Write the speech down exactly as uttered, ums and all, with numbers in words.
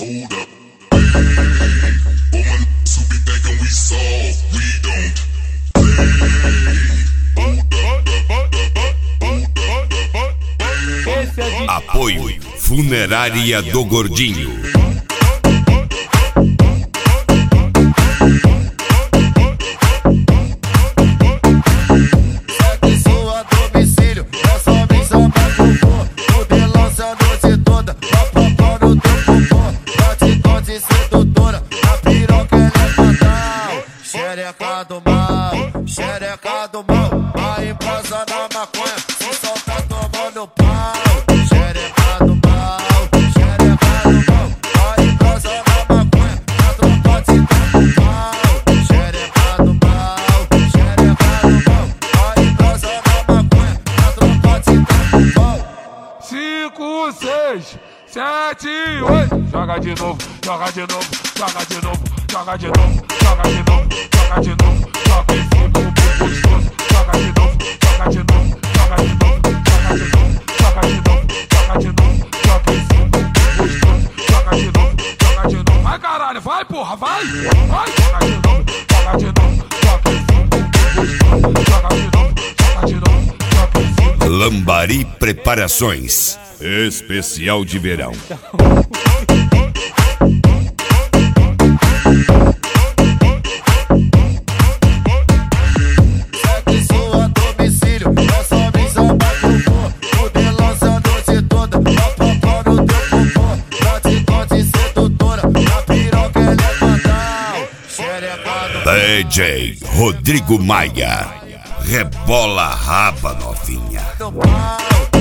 Hold up. Hey, woman, who be thinking we soft, we don't play. Hold up. Apoio Funerária do Gordinho. Xereca do mal, xereca do mal, vai prosa na maconha, se solta tomando pau. Xereca do mal, xereca do mal, vai prosa na maconha, a tropa se dá pau. Xereca do mal, xereca do mal, vai prosa na maconha, a tropa se dá pau. Cinco, seis, sete, oito. Joga de novo, joga de novo, joga de novo, joga de novo, joga de novo, joga de novo, joga esse bumbum gostoso. Joga de novo, joga de novo, joga de novo, joga de novo, joga de novo, joga de novo, joga esse bumbum gostoso. Joga de novo, joga de novo, vai caralho, vai porra, vai, vai. Joga de novo, joga de novo, joga esse bumbum gostoso. Joga de novo, joga de novo, joga esse bumbum. Lambari Preparações, especial de verão. D J Rodrigo Maia, rebola a raba novinha.